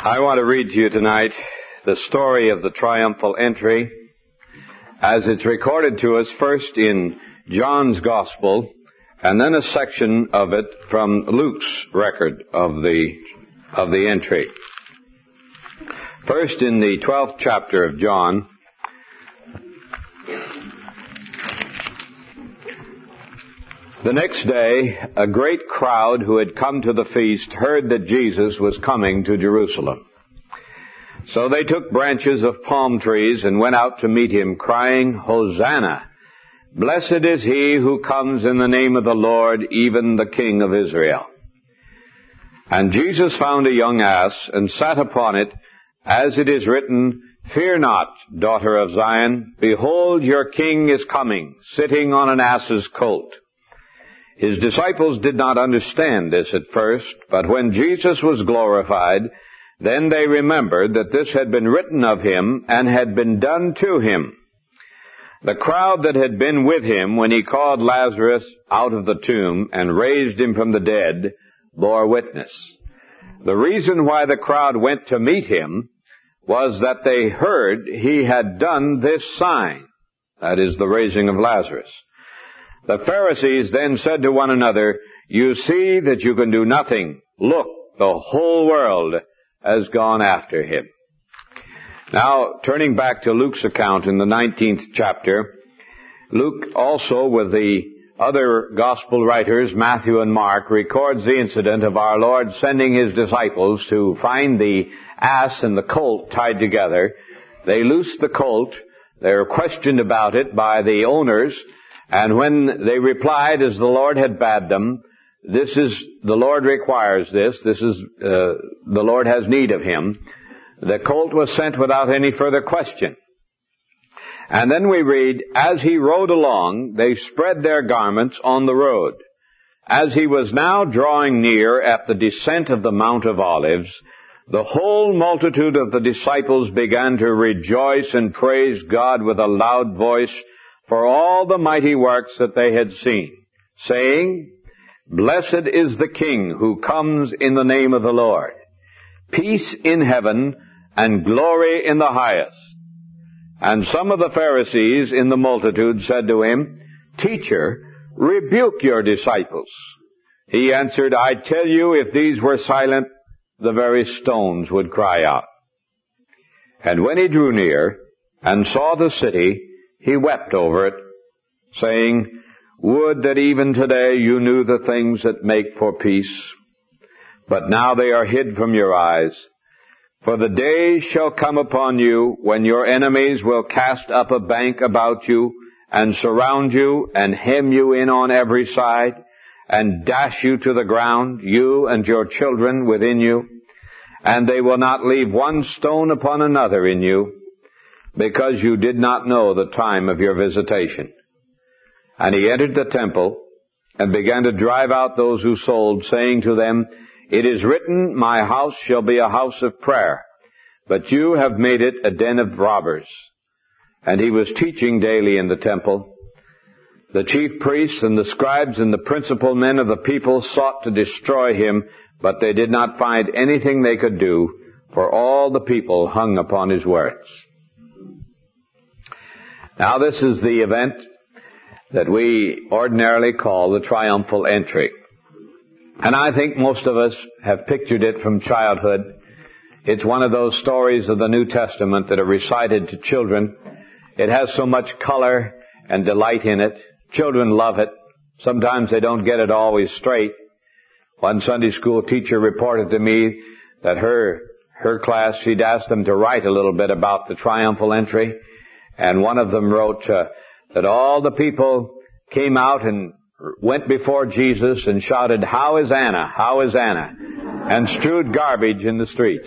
I want to read to you tonight the story of the triumphal entry as it's recorded to us first in John's Gospel and then a section of it from Luke's record of the entry. First in the 12th chapter of John, the next day, a great crowd who had come to the feast heard that Jesus was coming to Jerusalem. So they took branches of palm trees and went out to meet him, crying, "Hosanna! Blessed is he who comes in the name of the Lord, even the King of Israel." And Jesus found a young ass and sat upon it, as it is written, "Fear not, daughter of Zion. Behold, your king is coming, sitting on an ass's colt." His disciples did not understand this at first, but when Jesus was glorified, then they remembered that this had been written of him and had been done to him. The crowd that had been with him when he called Lazarus out of the tomb and raised him from the dead bore witness. The reason why the crowd went to meet him was that they heard he had done this sign, that is, the raising of Lazarus. The Pharisees then said to one another, "You see that you can do nothing. Look, the whole world has gone after him." Now, turning back to Luke's account in the 19th chapter, Luke also, with the other gospel writers, Matthew and Mark, records the incident of our Lord sending his disciples to find the ass and the colt tied together. They loosed the colt. They were questioned about it by the owners. And when they replied as the Lord had bade them, the Lord requires this, the Lord has need of him, the colt was sent without any further question. And then we read, as he rode along, they spread their garments on the road. As he was now drawing near at the descent of the Mount of Olives, the whole multitude of the disciples began to rejoice and praise God with a loud voice for all the mighty works that they had seen, saying, "Blessed is the King who comes in the name of the Lord. Peace in heaven and glory in the highest." And some of the Pharisees in the multitude said to him, "Teacher, rebuke your disciples." He answered, "I tell you, if these were silent, the very stones would cry out." And when he drew near and saw the city, he wept over it, saying, "Would that even today you knew the things that make for peace. But now they are hid from your eyes. For the days shall come upon you when your enemies will cast up a bank about you and surround you and hem you in on every side and dash you to the ground, you and your children within you. And they will not leave one stone upon another in you, because you did not know the time of your visitation." And he entered the temple and began to drive out those who sold, saying to them, "It is written, my house shall be a house of prayer, but you have made it a den of robbers." And he was teaching daily in the temple. The chief priests and the scribes and the principal men of the people sought to destroy him, but they did not find anything they could do, for all the people hung upon his words. Now this is the event that we ordinarily call the triumphal entry. And I think most of us have pictured it from childhood. It's one of those stories of the New Testament that are recited to children. It has so much color and delight in it. Children love it. Sometimes they don't get it always straight. One Sunday school teacher reported to me that her class, she'd asked them to write a little bit about the triumphal entry. And one of them wrote that all the people came out and went before Jesus and shouted, "How is Anna? How is Anna?" and strewed garbage in the streets.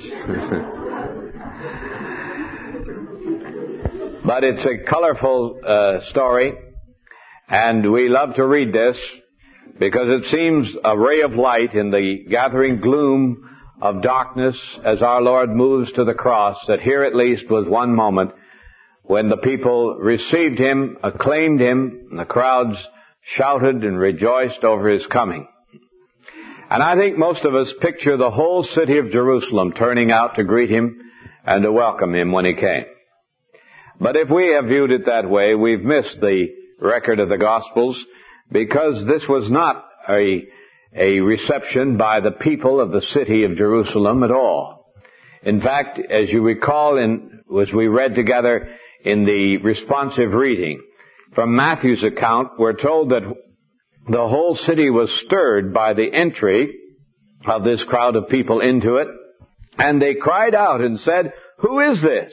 But it's a colorful story, and we love to read this because it seems a ray of light in the gathering gloom of darkness as our Lord moves to the cross, that here at least was one moment when the people received him, acclaimed him, and the crowds shouted and rejoiced over his coming. And I think most of us picture the whole city of Jerusalem turning out to greet him and to welcome him when he came. But if we have viewed it that way, we've missed the record of the Gospels, because this was not a reception by the people of the city of Jerusalem at all. In fact, as you recall, as we read together in the responsive reading from Matthew's account, we're told that the whole city was stirred by the entry of this crowd of people into it, and they cried out and said, "Who is this?"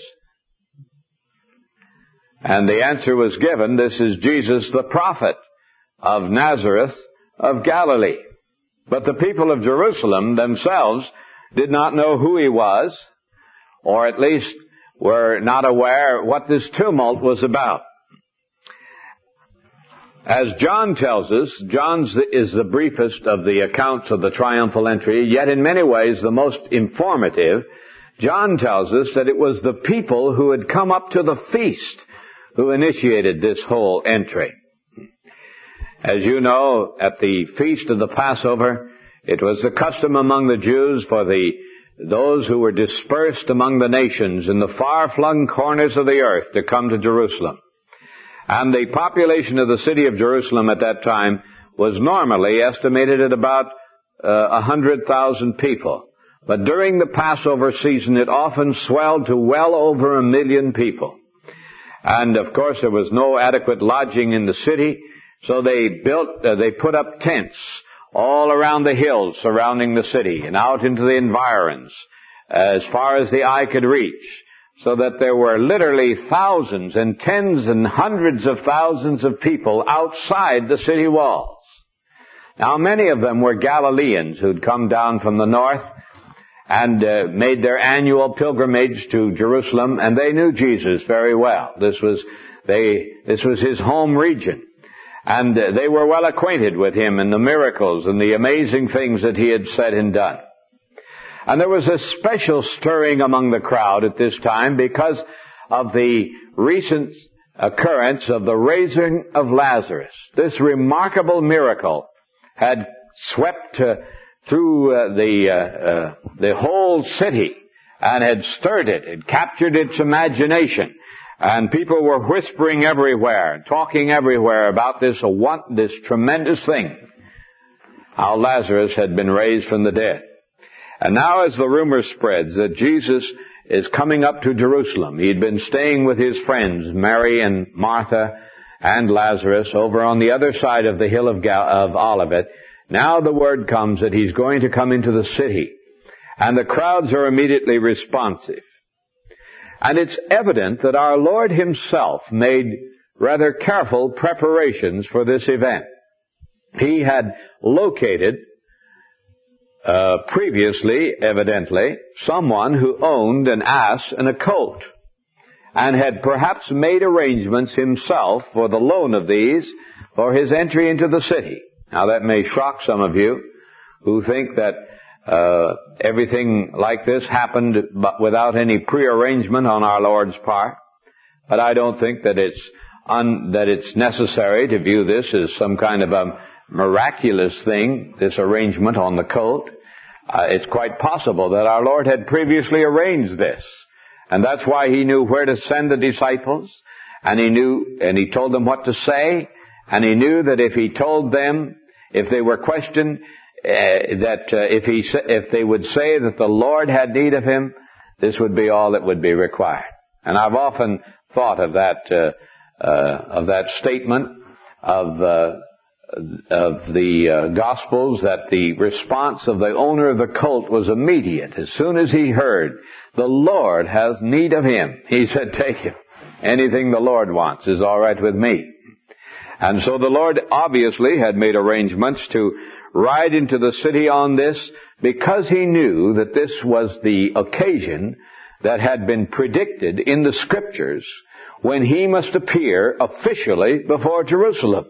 And the answer was given, "This is Jesus the prophet of Nazareth of Galilee." But the people of Jerusalem themselves did not know who he was, or at least were not aware what this tumult was about. As John tells us, John's is the briefest of the accounts of the triumphal entry, yet in many ways the most informative. John tells us that it was the people who had come up to the feast who initiated this whole entry. As you know, at the feast of the Passover, it was the custom among the Jews for those who were dispersed among the nations in the far-flung corners of the earth to come to Jerusalem. And the population of the city of Jerusalem at that time was normally estimated at about 100,000 people. But during the Passover season, it often swelled to well over 1 million people. And of course, there was no adequate lodging in the city, so they put up tents all around the hills surrounding the city and out into the environs as far as the eye could reach, so that there were literally thousands and tens and hundreds of thousands of people outside the city walls. Now, many of them were Galileans who'd come down from the north and made their annual pilgrimage to Jerusalem, and they knew Jesus very well. This was his home region. And they were well acquainted with him and the miracles and the amazing things that he had said and done. And there was a special stirring among the crowd at this time because of the recent occurrence of the raising of Lazarus. This remarkable miracle had swept through the whole city and had stirred it, had captured its imagination. And people were whispering everywhere, talking everywhere about this tremendous thing, how Lazarus had been raised from the dead. And now as the rumor spreads that Jesus is coming up to Jerusalem, he'd been staying with his friends, Mary and Martha and Lazarus, over on the other side of the hill of Olivet. Now the word comes that he's going to come into the city, and the crowds are immediately responsive. And it's evident that our Lord himself made rather careful preparations for this event. He had located, previously, evidently, someone who owned an ass and a colt, and had perhaps made arrangements himself for the loan of these for his entry into the city. Now that may shock some of you who think that everything like this happened but without any prearrangement on our Lord's part. But I don't think that it's necessary to view this as some kind of a miraculous thing, this arrangement on the colt. It's quite possible that our Lord had previously arranged this. And that's why he knew where to send the disciples, and he told them what to say, and he knew that if he told them, if they were questioned, if they would say that the Lord had need of him, this would be all that would be required. And I've often thought of that statement of the Gospels, that the response of the owner of the colt was immediate. As soon as he heard, the Lord has need of him, he said, "Take him. Anything the Lord wants is all right with me." And so the Lord obviously had made arrangements to ride into the city on this, because he knew that this was the occasion that had been predicted in the Scriptures when he must appear officially before Jerusalem.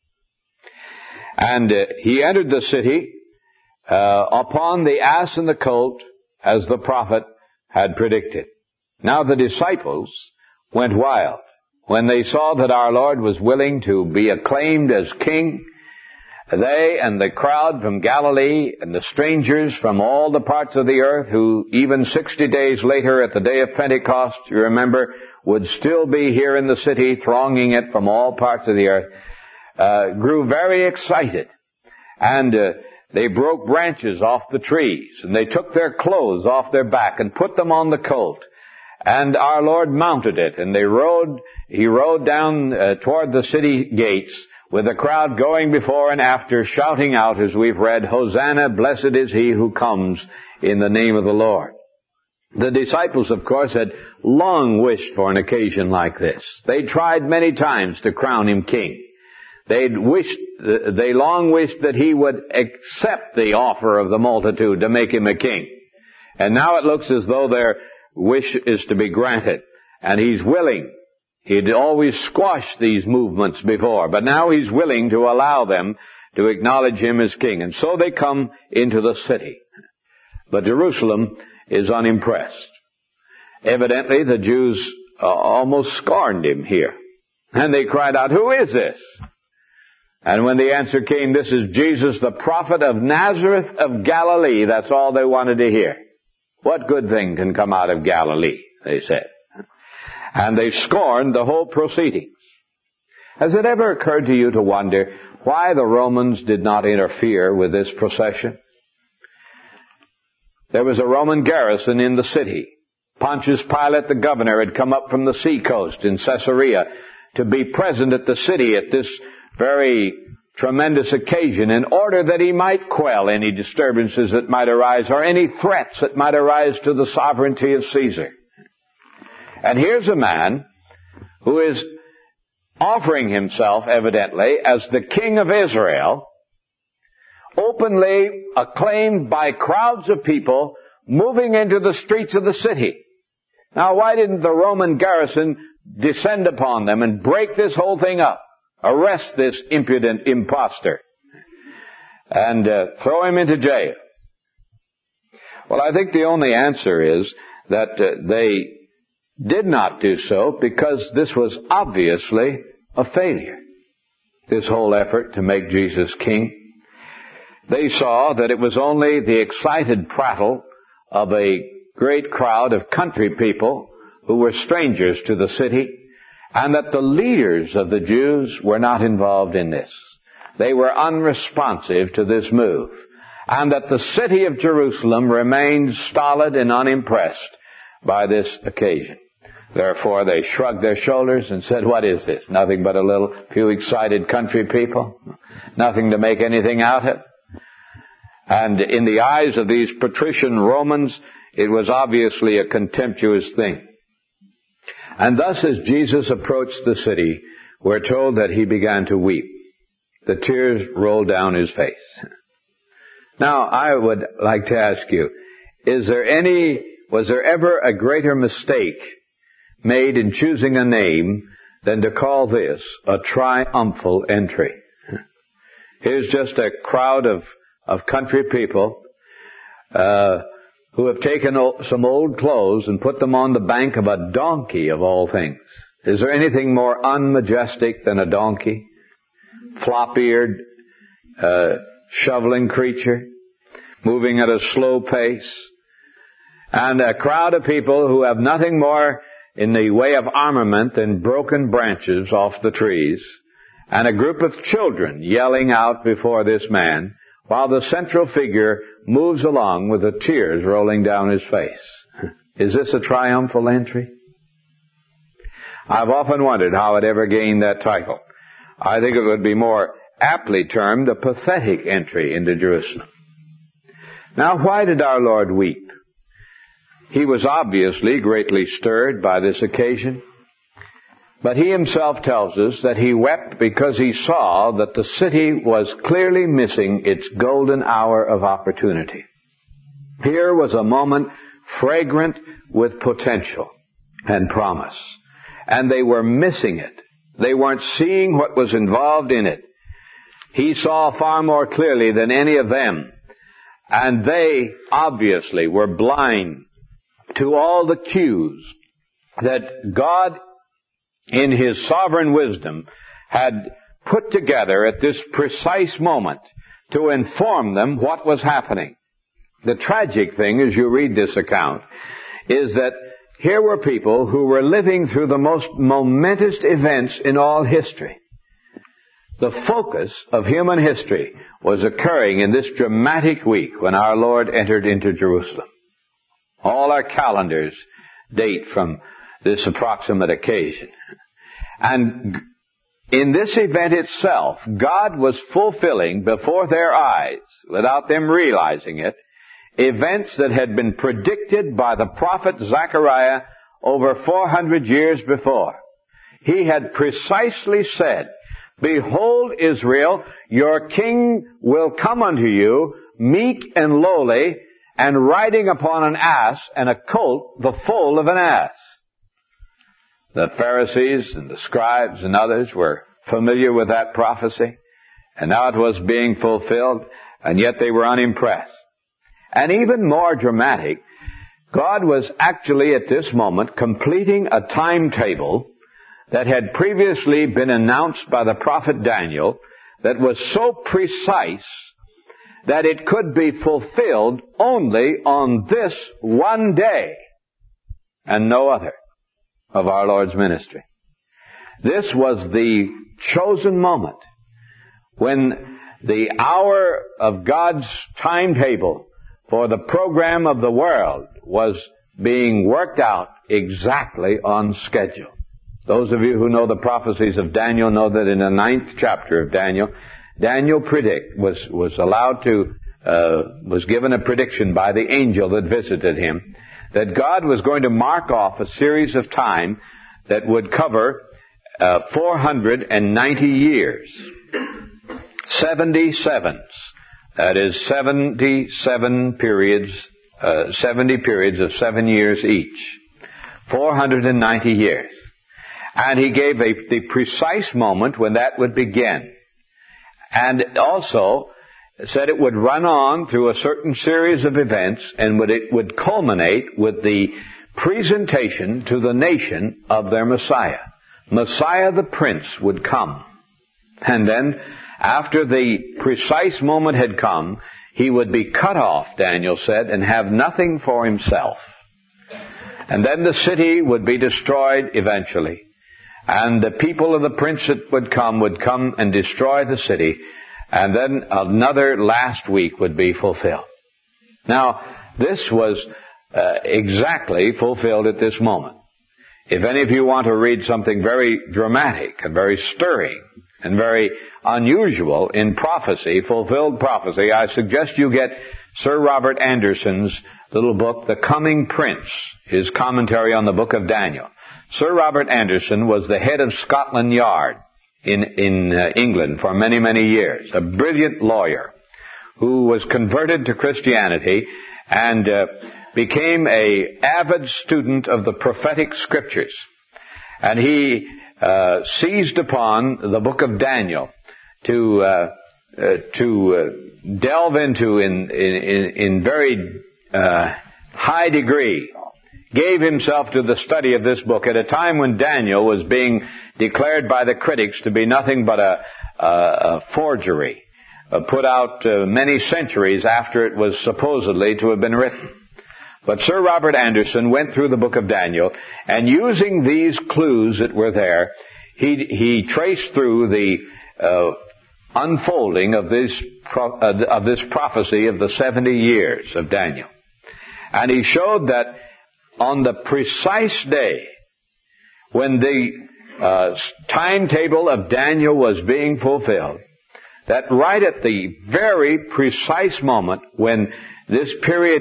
And he entered the city upon the ass and the colt, as the prophet had predicted. Now the disciples went wild when they saw that our Lord was willing to be acclaimed as king, They and the crowd from Galilee and the strangers from all the parts of the earth who even 60 days later at the day of Pentecost, you remember, would still be here in the city thronging it from all parts of the earth, grew very excited. And they broke branches off the trees, and they took their clothes off their back and put them on the colt. And our Lord mounted it, and he rode down toward the city gates, with the crowd going before and after, shouting out, as we've read, "Hosanna, blessed is he who comes in the name of the Lord." The disciples, of course, had long wished for an occasion like this. They tried many times to crown him king. They long wished that he would accept the offer of the multitude to make him a king. And now it looks as though their wish is to be granted. And he's willing. He'd always squashed these movements before, but now he's willing to allow them to acknowledge him as king. And so they come into the city. But Jerusalem is unimpressed. Evidently, the Jews almost scorned him here. And they cried out, "Who is this?" And when the answer came, "This is Jesus, the prophet of Nazareth of Galilee," that's all they wanted to hear. What good thing can come out of Galilee, they said. And they scorned the whole proceedings. Has it ever occurred to you to wonder why the Romans did not interfere with this procession? There was a Roman garrison in the city. Pontius Pilate, the governor, had come up from the seacoast in Caesarea to be present at the city at this very tremendous occasion in order that he might quell any disturbances that might arise or any threats that might arise to the sovereignty of Caesar. And here's a man who is offering himself, evidently, as the king of Israel, openly acclaimed by crowds of people moving into the streets of the city. Now, why didn't the Roman garrison descend upon them and break this whole thing up? Arrest this impudent impostor and throw him into jail? Well, I think the only answer is that they did not do so because this was obviously a failure, this whole effort to make Jesus king. They saw that it was only the excited prattle of a great crowd of country people who were strangers to the city, and that the leaders of the Jews were not involved in this. They were unresponsive to this move, and that the city of Jerusalem remained stolid and unimpressed by this occasion. Therefore, they shrugged their shoulders and said, "What is this? Nothing but a few excited country people? Nothing to make anything out of?" And in the eyes of these patrician Romans, it was obviously a contemptuous thing. And thus, as Jesus approached the city, we're told that he began to weep. The tears rolled down his face. Now, I would like to ask you, was there ever a greater mistake made in choosing a name than to call this a triumphal entry? Here's just a crowd of country people who have taken some old clothes and put them on the bank of a donkey, of all things. Is there anything more unmajestic than a donkey? Flop-eared, shoveling creature, moving at a slow pace. And a crowd of people who have nothing more in the way of armament than broken branches off the trees, and a group of children yelling out before this man, while the central figure moves along with the tears rolling down his face. Is this a triumphal entry? I've often wondered how it ever gained that title. I think it would be more aptly termed a pathetic entry into Jerusalem. Now, why did our Lord weep? He was obviously greatly stirred by this occasion, but he himself tells us that he wept because he saw that the city was clearly missing its golden hour of opportunity. Here was a moment fragrant with potential and promise, and they were missing it. They weren't seeing what was involved in it. He saw far more clearly than any of them, and they obviously were blind to all the cues that God, in His sovereign wisdom, had put together at this precise moment to inform them what was happening. The tragic thing, as you read this account, is that here were people who were living through the most momentous events in all history. The focus of human history was occurring in this dramatic week when our Lord entered into Jerusalem. All our calendars date from this approximate occasion. And in this event itself, God was fulfilling before their eyes, without them realizing it, events that had been predicted by the prophet Zechariah over 400 years before. He had precisely said, "Behold, Israel, your king will come unto you, meek and lowly, and riding upon an ass, and a colt, the foal of an ass." The Pharisees and the scribes and others were familiar with that prophecy, and now it was being fulfilled, and yet they were unimpressed. And even more dramatic, God was actually at this moment completing a timetable that had previously been announced by the prophet Daniel that was so precise that it could be fulfilled only on this one day and no other of our Lord's ministry. This was the chosen moment when the hour of God's timetable for the program of the world was being worked out exactly on schedule. Those of you who know the prophecies of Daniel know that in the 9th chapter of Daniel, Daniel was given a prediction by the angel that visited him that God was going to mark off a series of time that would cover 490 years. 77s. That is 77 periods, 70 periods of 7 years each. 490 years. And he gave the precise moment when that would begin. And also said it would run on through a certain series of events, and it would culminate with the presentation to the nation of their Messiah. Messiah the Prince would come. And then, after the precise moment had come, he would be cut off, Daniel said, and have nothing for himself. And then the city would be destroyed eventually. And the people of the prince that would come and destroy the city. And then another last week would be fulfilled. Now, this was exactly fulfilled at this moment. If any of you want to read something very dramatic and very stirring and very unusual in prophecy, fulfilled prophecy, I suggest you get Sir Robert Anderson's little book, The Coming Prince, his commentary on the book of Daniel. Sir Robert Anderson was the head of Scotland Yard in England for many, many years, a brilliant lawyer who was converted to Christianity and became an avid student of the prophetic scriptures. And he seized upon the book of Daniel to delve into in very high degree. Gave himself to the study of this book at a time when Daniel was being declared by the critics to be nothing but a forgery, put out many centuries after it was supposedly to have been written. But Sir Robert Anderson went through the book of Daniel, and using these clues that were there, he traced through the unfolding of this prophecy of the 70 years of Daniel. And he showed that on the precise day when the timetable of Daniel was being fulfilled, that right at the very precise moment when this period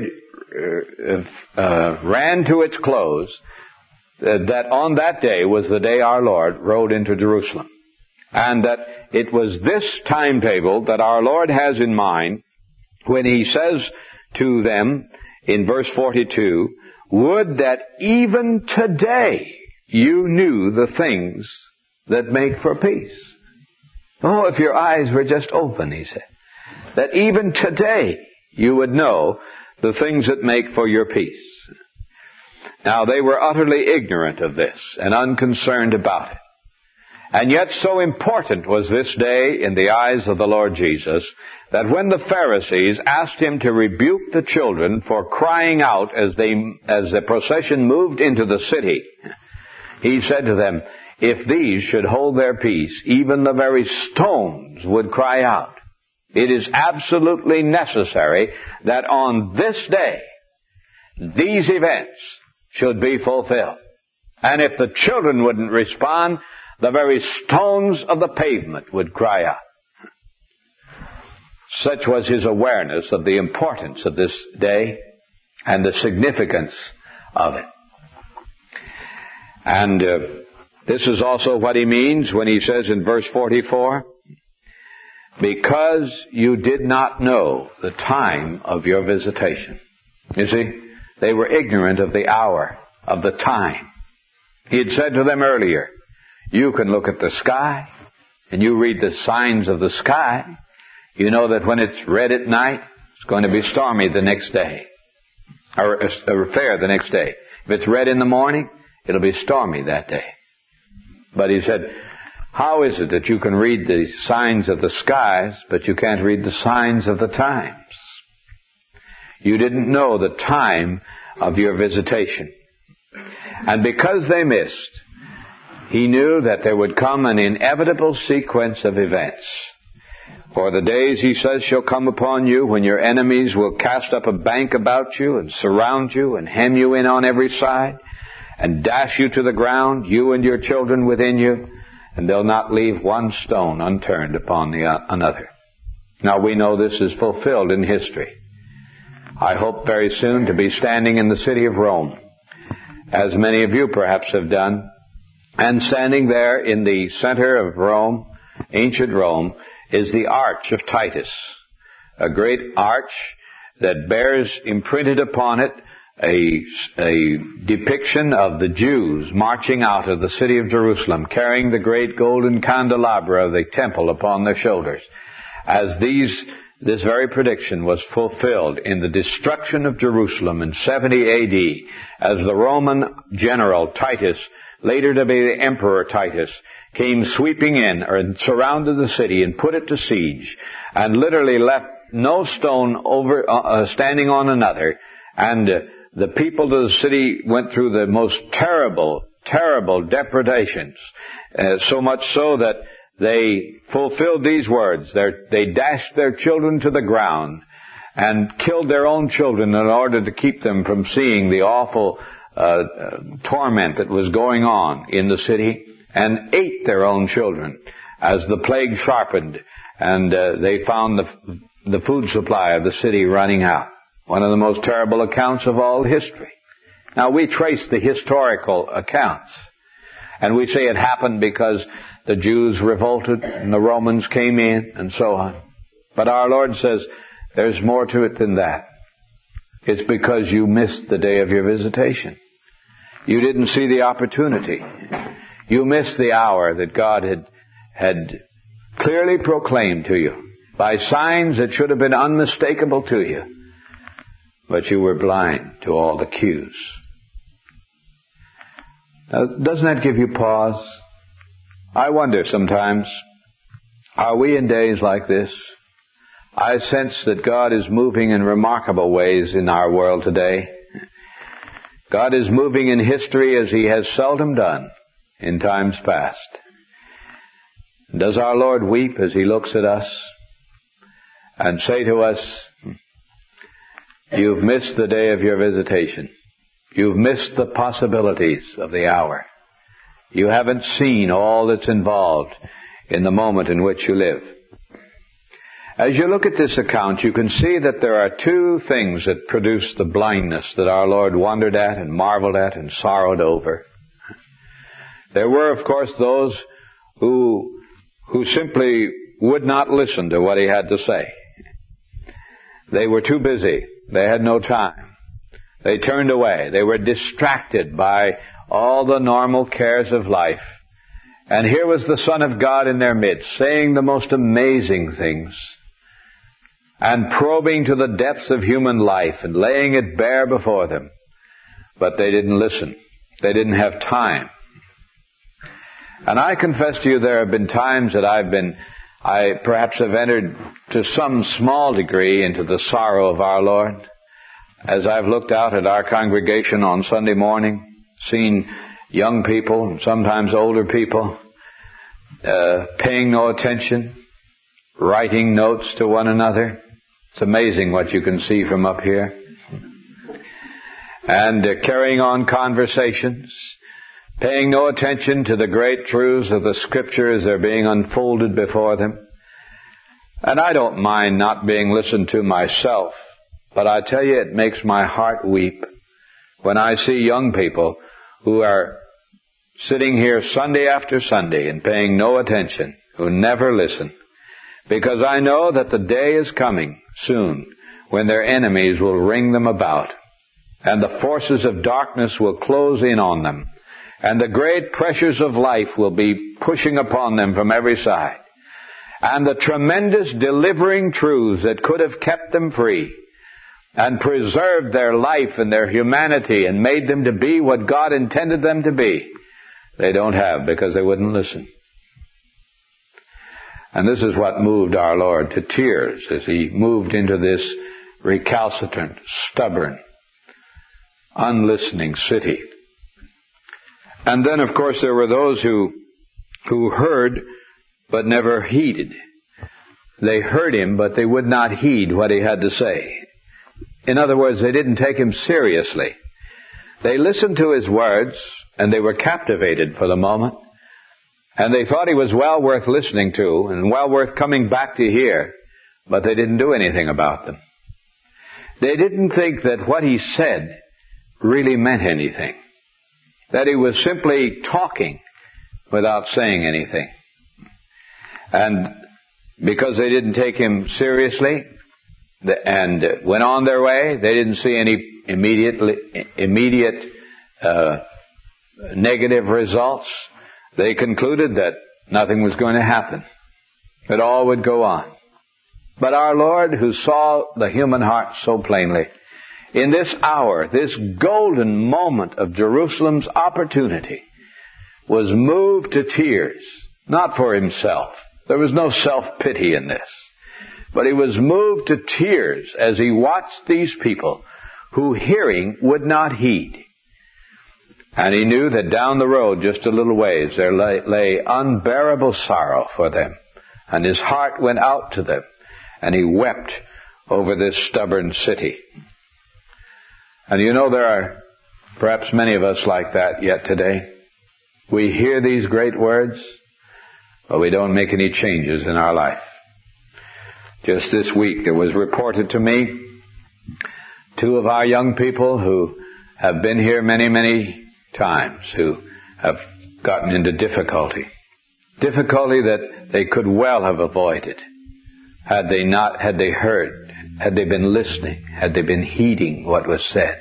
ran to its close, that on that day was the day our Lord rode into Jerusalem. And that it was this timetable that our Lord has in mind when he says to them in verse 42, "Would that even today you knew the things that make for peace." Oh, if your eyes were just open, he said, that even today you would know the things that make for your peace. Now, they were utterly ignorant of this and unconcerned about it. And yet so important was this day in the eyes of the Lord Jesus that when the Pharisees asked him to rebuke the children for crying out as the procession moved into the city, he said to them, "If these should hold their peace, even the very stones would cry out." It is absolutely necessary that on this day, these events should be fulfilled. And if the children wouldn't respond, the very stones of the pavement would cry out. Such was his awareness of the importance of this day and the significance of it. And this is also what he means when he says in verse 44, "Because you did not know the time of your visitation." You see, they were ignorant of the hour, of the time. He had said to them earlier, you can look at the sky, and you read the signs of the sky. You know that when it's red at night, it's going to be stormy the next day, or fair the next day. If it's red in the morning, it'll be stormy that day. But he said, how is it that you can read the signs of the skies, but you can't read the signs of the times? You didn't know the time of your visitation. And because they missed, he knew that there would come an inevitable sequence of events. For the days, he says, shall come upon you when your enemies will cast up a bank about you and surround you and hem you in on every side and dash you to the ground, you and your children within you, and they'll not leave one stone unturned upon another. Now we know this is fulfilled in history. I hope very soon to be standing in the city of Rome, as many of you perhaps have done, and standing there in the center of Rome, ancient Rome, is the Arch of Titus, a great arch that bears imprinted upon it a depiction of the Jews marching out of the city of Jerusalem, carrying the great golden candelabra of the temple upon their shoulders, as this very prediction was fulfilled in the destruction of Jerusalem in 70 A.D., as the Roman general Titus, later to be the Emperor Titus, came sweeping in and surrounded the city and put it to siege, and literally left no stone standing on another, and the people of the city went through the most terrible, terrible depredations, so much so that they fulfilled these words. They dashed their children to the ground and killed their own children in order to keep them from seeing the awful torment that was going on in the city, and ate their own children as the plague sharpened and they found the food supply of the city running out. One of the most terrible accounts of all history. Now we trace the historical accounts, and we say it happened because the Jews revolted and the Romans came in and so on. But our Lord says there's more to it than that. It's because you missed the day of your visitation. You didn't see the opportunity. You missed the hour that God had clearly proclaimed to you by signs that should have been unmistakable to you. But you were blind to all the cues. Now, doesn't that give you pause? I wonder sometimes, are we in days like this? I sense that God is moving in remarkable ways in our world today. God is moving in history as He has seldom done in times past. Does our Lord weep as He looks at us and say to us, you've missed the day of your visitation. You've missed the possibilities of the hour. You haven't seen all that's involved in the moment in which you live. As you look at this account, you can see that there are two things that produce the blindness that our Lord wondered at and marveled at and sorrowed over. There were, of course, those who simply would not listen to what He had to say. They were too busy. They had no time. They turned away. They were distracted by all the normal cares of life. And here was the Son of God in their midst, saying the most amazing things and probing to the depths of human life and laying it bare before them. But they didn't listen. They didn't have time. And I confess to you, there have been times that I perhaps have entered to some small degree into the sorrow of our Lord. As I've looked out at our congregation on Sunday morning, seen young people, and sometimes older people, paying no attention, writing notes to one another. It's amazing what you can see from up here. And carrying on conversations, paying no attention to the great truths of the Scripture as they're being unfolded before them. And I don't mind not being listened to myself, but I tell you, it makes my heart weep when I see young people who are sitting here Sunday after Sunday and paying no attention, who never listen, because I know that the day is coming soon when their enemies will ring them about, and the forces of darkness will close in on them, and the great pressures of life will be pushing upon them from every side, and the tremendous delivering truths that could have kept them free and preserved their life and their humanity and made them to be what God intended them to be, they don't have, because they wouldn't listen. And this is what moved our Lord to tears as He moved into this recalcitrant, stubborn, unlistening city. And then, of course, there were those who heard but never heeded. They heard Him, but they would not heed what He had to say. In other words, they didn't take Him seriously. They listened to His words, and they were captivated for the moment, and they thought He was well worth listening to and well worth coming back to hear, but they didn't do anything about them. They didn't think that what He said really meant anything, that He was simply talking without saying anything. And because they didn't take Him seriously and went on their way, they didn't see any immediate negative results. They concluded that nothing was going to happen, that all would go on. But our Lord, who saw the human heart so plainly, in this hour, this golden moment of Jerusalem's opportunity, was moved to tears, not for Himself. There was no self-pity in this. But He was moved to tears as He watched these people who, hearing, would not heed. And He knew that down the road, just a little ways, there lay unbearable sorrow for them. And His heart went out to them, and He wept over this stubborn city. And you know, there are perhaps many of us like that yet today. We hear these great words, but we don't make any changes in our life. Just this week, it was reported to me, 2 of our young people who have been here many, many times, who have gotten into difficulty that they could well have avoided had they heard, had they been listening, had they been heeding what was said.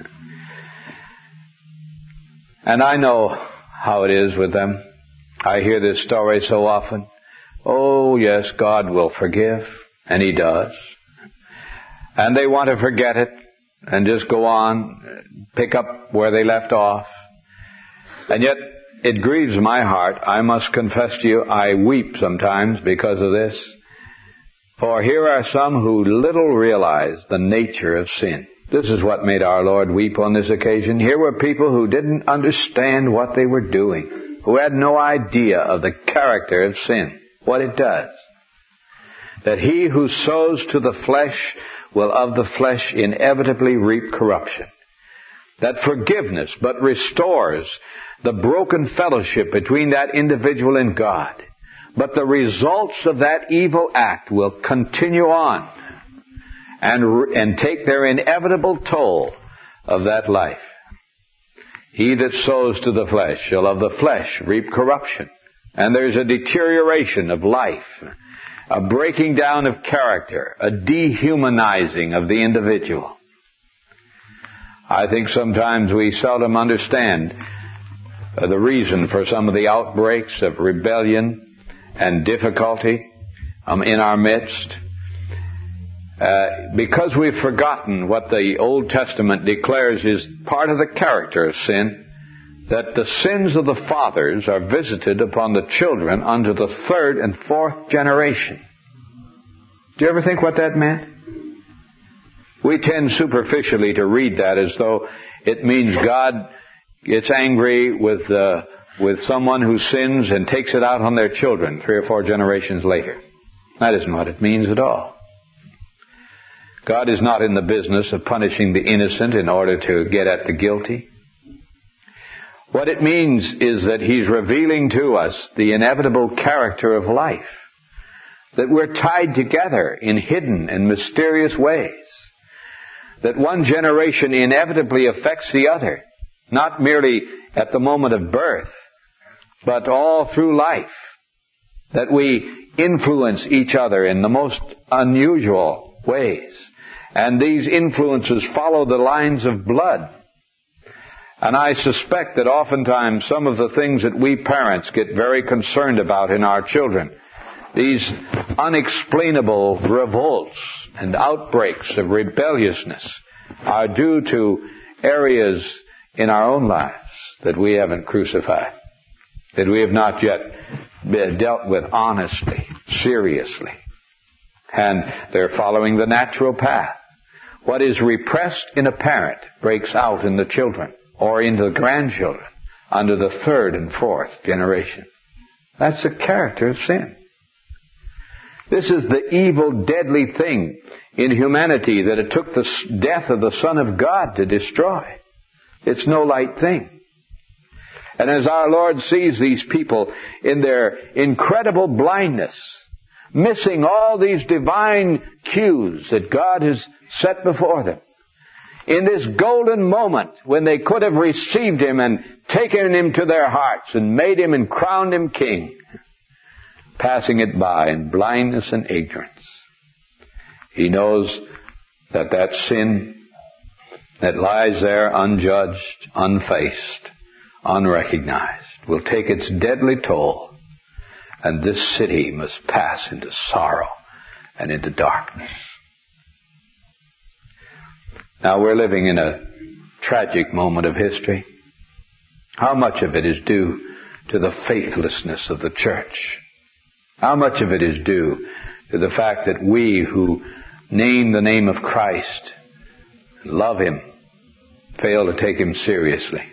And I know how it is with them. I hear this story so often. Oh, yes, God will forgive, and He does. And they want to forget it and just go on, pick up where they left off. And yet, it grieves my heart. I must confess to you, I weep sometimes because of this. For here are some who little realize the nature of sin. This is what made our Lord weep on this occasion. Here were people who didn't understand what they were doing, who had no idea of the character of sin, what it does. That he who sows to the flesh will of the flesh inevitably reap corruption. That forgiveness but restores the broken fellowship between that individual and God. But the results of that evil act will continue on and take their inevitable toll of that life. He that sows to the flesh shall of the flesh reap corruption. And there's a deterioration of life, a breaking down of character, a dehumanizing of the individual. I think sometimes we seldom understand the reason for some of the outbreaks of rebellion and difficulty in our midst. Because we've forgotten what the Old Testament declares is part of the character of sin, that the sins of the fathers are visited upon the children unto the third and fourth generation. Do you ever think what that meant? We tend superficially to read that as though it means God gets angry with someone who sins and takes it out on their children 3 or 4 generations later. That isn't what it means at all. God is not in the business of punishing the innocent in order to get at the guilty. What it means is that He's revealing to us the inevitable character of life, that we're tied together in hidden and mysterious ways, that one generation inevitably affects the other, not merely at the moment of birth, but all through life, that we influence each other in the most unusual ways. And these influences follow the lines of blood. And I suspect that oftentimes some of the things that we parents get very concerned about in our children, these unexplainable revolts and outbreaks of rebelliousness, are due to areas in our own lives that we haven't crucified, that we have not yet dealt with honestly, seriously. And they're following the natural path. What is repressed in a parent breaks out in the children or into the grandchildren under the 3rd and 4th generation. That's the character of sin. This is the evil, deadly thing in humanity that it took the death of the Son of God to destroy. It's no light thing. And as our Lord sees these people in their incredible blindness, missing all these divine cues that God has set before them, in this golden moment when they could have received Him and taken Him to their hearts and made Him and crowned Him King, passing it by in blindness and ignorance. He knows that that sin that lies there unjudged, unfaced, unrecognized will take its deadly toll, and this city must pass into sorrow and into darkness. Now we're living in a tragic moment of history. How much of it is due to the faithlessness of the church? How much of it is due to the fact that we who name the name of Christ and love Him fail to take Him seriously?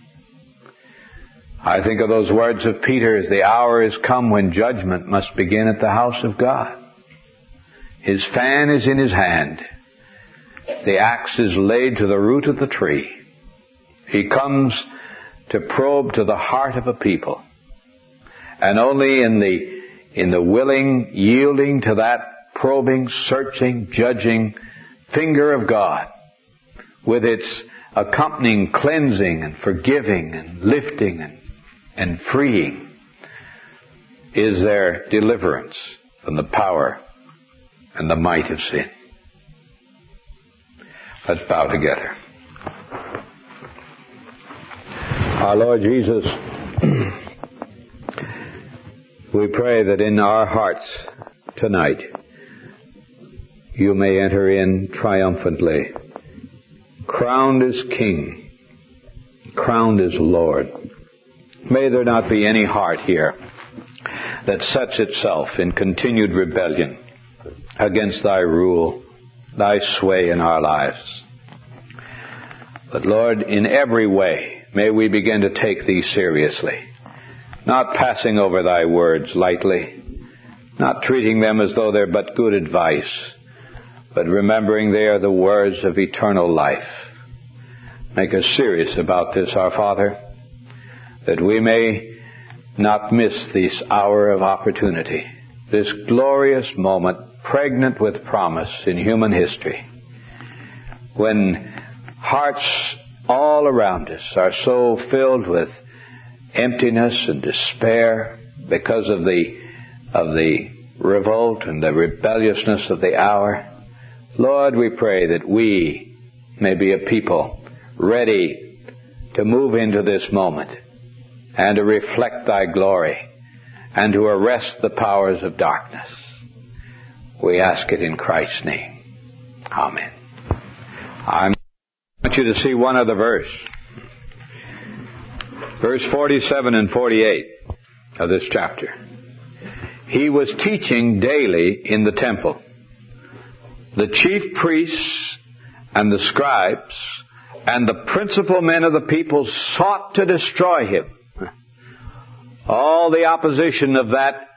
I think of those words of Peter, as the hour is come when judgment must begin at the house of God. His fan is in His hand. The axe is laid to the root of the tree. He comes to probe to the heart of a people. And only in the willing yielding to that probing, searching, judging finger of God, with its accompanying cleansing and forgiving and lifting and freeing, is there deliverance from the power and the might of sin. Let's bow together. Our Lord Jesus, we pray that in our hearts tonight You may enter in triumphantly, crowned as King, crowned as Lord. May there not be any heart here that sets itself in continued rebellion against Thy rule, Thy sway in our lives. But Lord, in every way, may we begin to take Thee seriously, not passing over Thy words lightly, not treating them as though they're but good advice, but remembering they are the words of eternal life. Make us serious about this, our Father, that we may not miss this hour of opportunity, this glorious moment pregnant with promise in human history, when hearts all around us are so filled with emptiness and despair because of the revolt and the rebelliousness of the hour. Lord, we pray that we may be a people ready to move into this moment and to reflect Thy glory and to arrest the powers of darkness. We ask it in Christ's name. Amen. I want you to see one other verse. Verse 47 and 48 of this chapter. He was teaching daily in the temple. The chief priests and the scribes and the principal men of the people sought to destroy him. All the opposition of that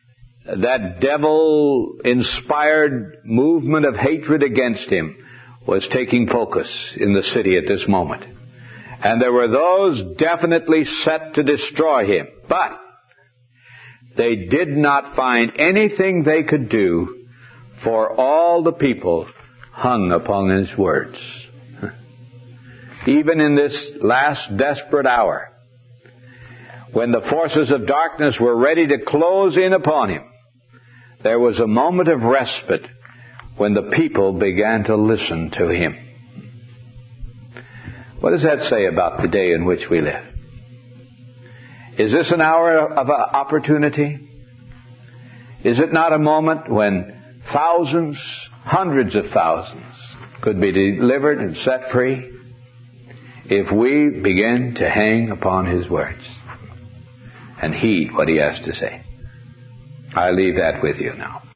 devil-inspired movement of hatred against him was taking focus in the city at this moment. And there were those definitely set to destroy him. But they did not find anything they could do, for all the people hung upon his words. Even in this last desperate hour, when the forces of darkness were ready to close in upon him, there was a moment of respite when the people began to listen to him. What does that say about the day in which we live? Is this an hour of opportunity? Is it not a moment when thousands, hundreds of thousands could be delivered and set free if we begin to hang upon his words and heed what he has to say? I leave that with you now.